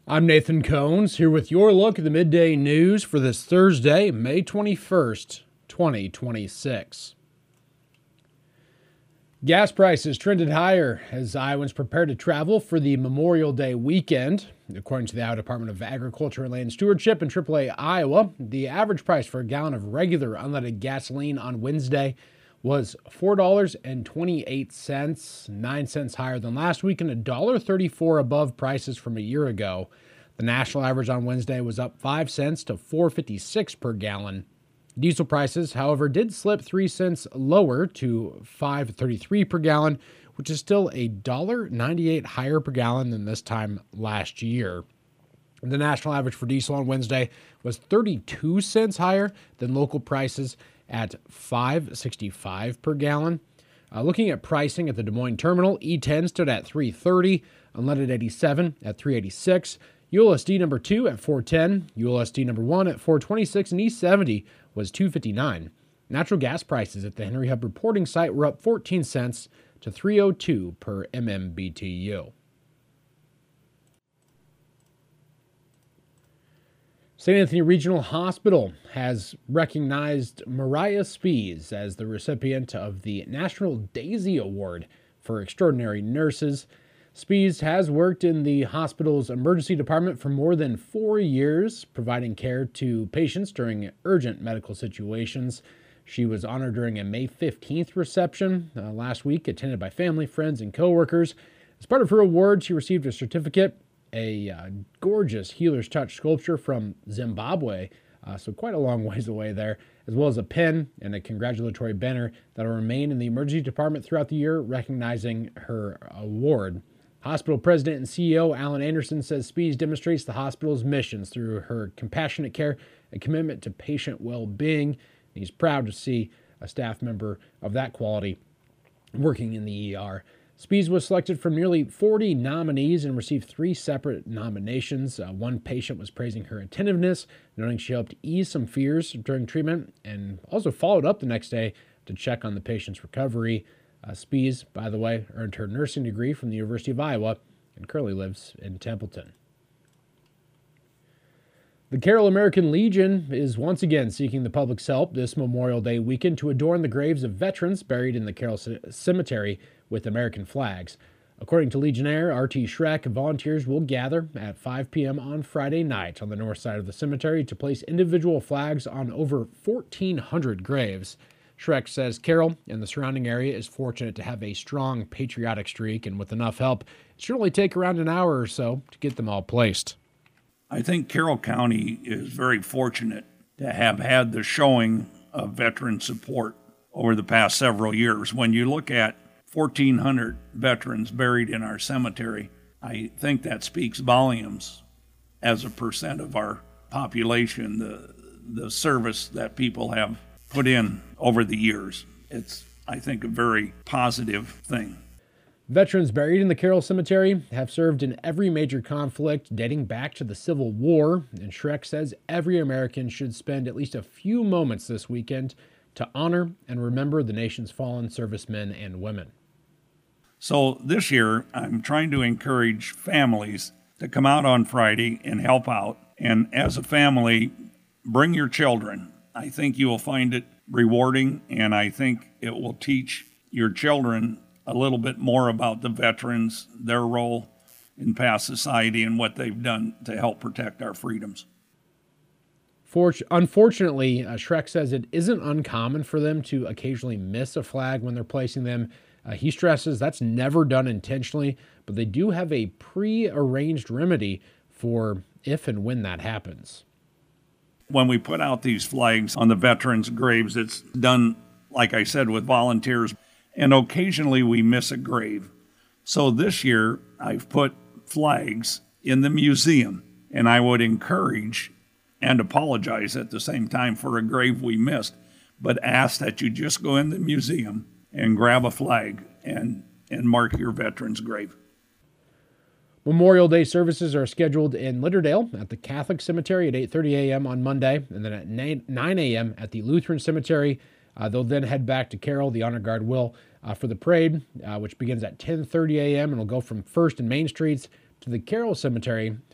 I'm Nathan Cones, here with your look at the midday news for this Thursday, May 21st, 2026. Gas prices trended higher as Iowans prepare to travel for the Memorial Day weekend. According to the Iowa Department of Agriculture and Land Stewardship and AAA Iowa, the average price for a gallon of regular unleaded gasoline on Wednesday was $4.28, 9 cents higher than last week and $1.34 above prices from a year ago. The national average on Wednesday was up 5 cents to $4.56 per gallon. Diesel prices, however, did slip 3 cents lower to $5.33 per gallon, which is still $1.98 higher per gallon than this time last year. The national average for diesel on Wednesday was 32 cents higher than local prices at $5.65 per gallon. Looking at pricing at the Des Moines terminal, E10 stood at $3.30, unleaded 87 at $3.86, ULSD number 2 at $4.10, ULSD number 1 at $4.26, and E70 was $2.59. Natural gas prices at the Henry Hub reporting site were up 14 cents to $3.02 per MMBTU. St. Anthony Regional Hospital has recognized Mariah Spies as the recipient of the National Daisy Award for Extraordinary Nurses. Spies has worked in the hospital's emergency department for more than 4 years, providing care to patients during urgent medical situations. She was honored during a May 15th reception last week, attended by family, friends, and coworkers. As part of her award, she received a certificate, a gorgeous Healer's Touch sculpture from Zimbabwe, so quite a long ways away there, as well as a pin and a congratulatory banner that will remain in the emergency department throughout the year, recognizing her award. Hospital president and CEO Alan Anderson says Spies demonstrates the hospital's missions through her compassionate care and commitment to patient well-being. He's proud to see a staff member of that quality working in the ER. Spies was selected from nearly 40 nominees and received 3 separate nominations. One patient was praising her attentiveness, noting she helped ease some fears during treatment, and also followed up the next day to check on the patient's recovery. Spies, by the way, earned her nursing degree from the University of Iowa and currently lives in Templeton. The Carroll American Legion is once again seeking the public's help this Memorial Day weekend to adorn the graves of veterans buried in the Carroll Cemetery with American flags. According to Legionnaire R.T. Schreck, volunteers will gather at 5 p.m. on Friday night on the north side of the cemetery to place individual flags on over 1,400 graves. Schreck says Carroll and the surrounding area is fortunate to have a strong patriotic streak, and with enough help, it should only take around an hour or so to get them all placed. I think Carroll County is very fortunate to have had the showing of veteran support over the past several years. When you look at 1,400 veterans buried in our cemetery, I think that speaks volumes as a percent of our population, the service that people have put in over the years. It's, I think, a very positive thing. Veterans buried in the Carroll Cemetery have served in every major conflict dating back to the Civil War, and Schreck says every American should spend at least a few moments this weekend to honor and remember the nation's fallen servicemen and women. So this year, I'm trying to encourage families to come out on Friday and help out. And as a family, bring your children. I think you will find it rewarding, and I think it will teach your children a little bit more about the veterans, their role in past society, and what they've done to help protect our freedoms. Unfortunately, Schreck says it isn't uncommon for them to occasionally miss a flag when they're placing them. He stresses that's never done intentionally, but they do have a pre-arranged remedy for if and when that happens. When we put out these flags on the veterans' graves, it's done, like I said, with volunteers, and occasionally we miss a grave. So this year, I've put flags in the museum, and I would encourage and apologize at the same time for a grave we missed, but ask that you just go in the museum and grab a flag and mark your veteran's grave. Memorial Day services are scheduled in Litterdale at the Catholic Cemetery at 8:30 a.m. on Monday, and then at 9 a.m. at the Lutheran Cemetery. They'll then head back to Carroll. The Honor Guard will for the parade, which begins at 10:30 a.m. and will go from 1st and Main Streets to the Carroll Cemetery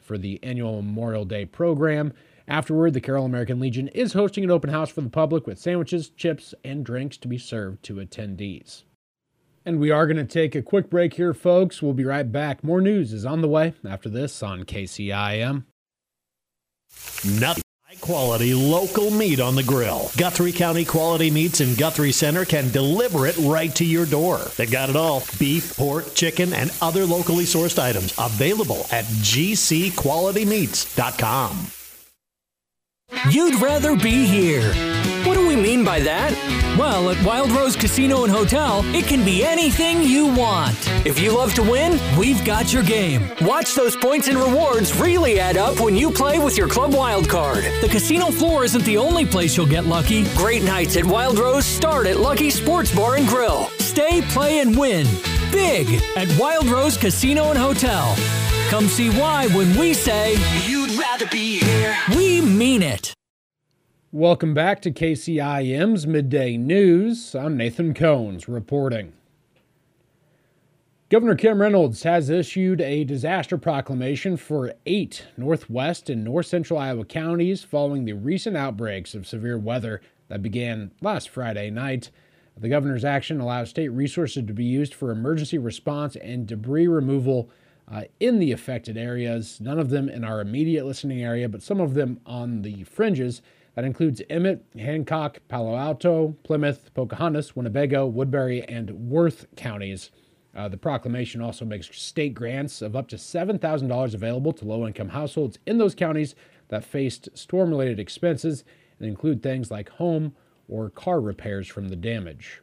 for the annual Memorial Day program. Afterward, the Carroll American Legion is hosting an open house for the public with sandwiches, chips, and drinks to be served to attendees. And we are going to take a quick break here, folks. We'll be right back. More news is on the way after this on KCIM. Nothing. Quality local meat on the grill. Guthrie County Quality Meats in Guthrie Center can deliver it right to your door. They've got it all: beef, pork, chicken, and other locally sourced items available at gcqualitymeats.com. You'd rather be here. What do we mean by that? Well, at Wild Rose Casino and Hotel, it can be anything you want. If you love to win, we've got your game. Watch those points and rewards really add up when you play with your Club Wild card. The casino floor isn't the only place you'll get lucky. Great nights at Wild Rose start at Lucky Sports Bar and Grill. Stay, play, and win big at Wild Rose Casino and Hotel. Come see why when we say, you'd rather be here. We mean it. Welcome back to KCIM's Midday News. I'm Nathan Cohns reporting. Governor Kim Reynolds has issued a disaster proclamation for 8 northwest and north central Iowa counties following the recent outbreaks of severe weather that began last Friday night. The governor's action allows state resources to be used for emergency response and debris removal in the affected areas, none of them in our immediate listening area, but some of them on the fringes. That includes Emmett, Hancock, Palo Alto, Plymouth, Pocahontas, Winnebago, Woodbury, and Worth counties. The proclamation also makes state grants of up to $7,000 available to low-income households in those counties that faced storm-related expenses and include things like home or car repairs from the damage.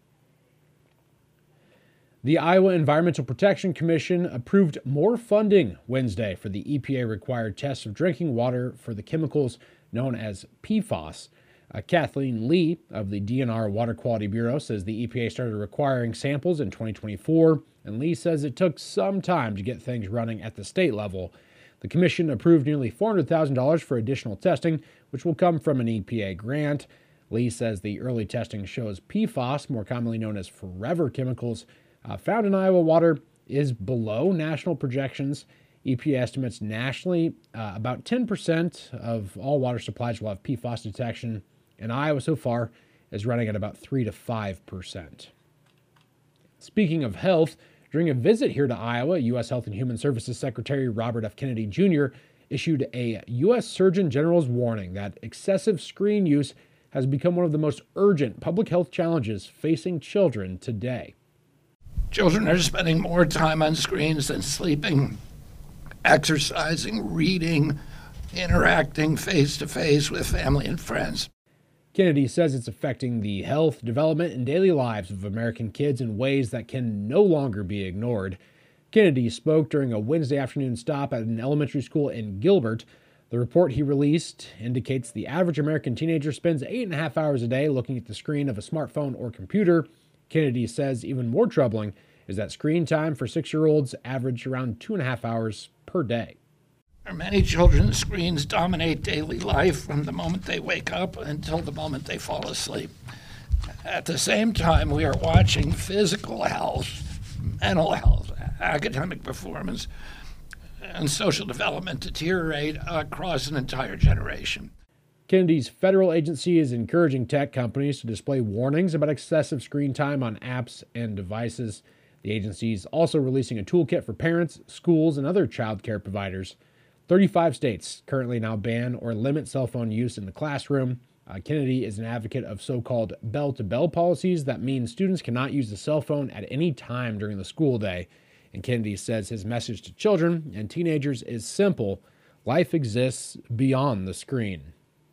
The Iowa Environmental Protection Commission approved more funding Wednesday for the EPA-required tests of drinking water for the chemicals known as PFAS. Kathleen Lee of the DNR Water Quality Bureau says the EPA started requiring samples in 2024, and Lee says it took some time to get things running at the state level. The commission approved nearly $400,000 for additional testing, which will come from an EPA grant. Lee says the early testing shows PFAS, more commonly known as forever chemicals, found in Iowa water is below national projections. EPA estimates nationally about 10% of all water supplies will have PFAS detection, and Iowa so far is running at about 3 to 5%. Speaking of health, during a visit here to Iowa, U.S. Health and Human Services Secretary Robert F. Kennedy Jr. issued a U.S. Surgeon General's warning that excessive screen use has become one of the most urgent public health challenges facing children today. Children are spending more time on screens than sleeping, exercising, reading, interacting face-to-face with family and friends. Kennedy says it's affecting the health, development, and daily lives of American kids in ways that can no longer be ignored. Kennedy spoke during a Wednesday afternoon stop at an elementary school in Gilbert. The report he released indicates the average American teenager spends 8.5 hours a day looking at the screen of a smartphone or computer. Kennedy says even more troubling is that screen time for 6-year-olds average around 2.5 hours per day. For many children, screens dominate daily life from the moment they wake up until the moment they fall asleep. At the same time, we are watching physical health, mental health, academic performance, and social development deteriorate across an entire generation. Kennedy's federal agency is encouraging tech companies to display warnings about excessive screen time on apps and devices. The agency is also releasing a toolkit for parents, schools, and other child care providers. 35 states currently now ban or limit cell phone use in the classroom. Kennedy is an advocate of so-called bell-to-bell policies that mean students cannot use the cell phone at any time during the school day. And Kennedy says his message to children and teenagers is simple: life exists beyond the screen.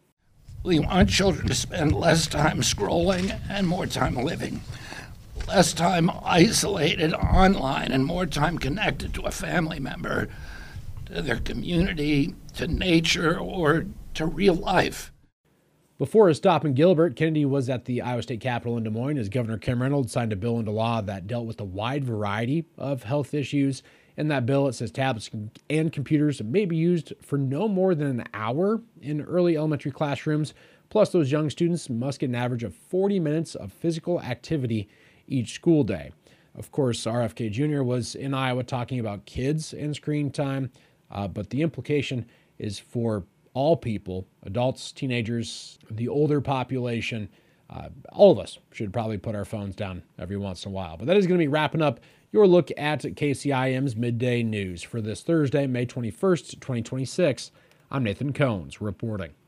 We want children to spend less time scrolling and more time living, less time isolated online and more time connected to a family member, to their community, to nature, or to real life. Before a stop in Gilbert, Kennedy was at the Iowa State Capitol in Des Moines as Governor Kim Reynolds signed a bill into law that dealt with a wide variety of health issues. In that bill, it says tablets and computers may be used for no more than an hour in early elementary classrooms. Plus, those young students must get an average of 40 minutes of physical activity each school day. Of course, RFK Jr. was in Iowa talking about kids and screen time. but the implication is for all people, adults, teenagers, the older population. All of us should probably put our phones down every once in a while. But that is going to be wrapping up your look at KCIM's Midday News for this Thursday, May 21st, 2026. I'm Nathan Cohns reporting.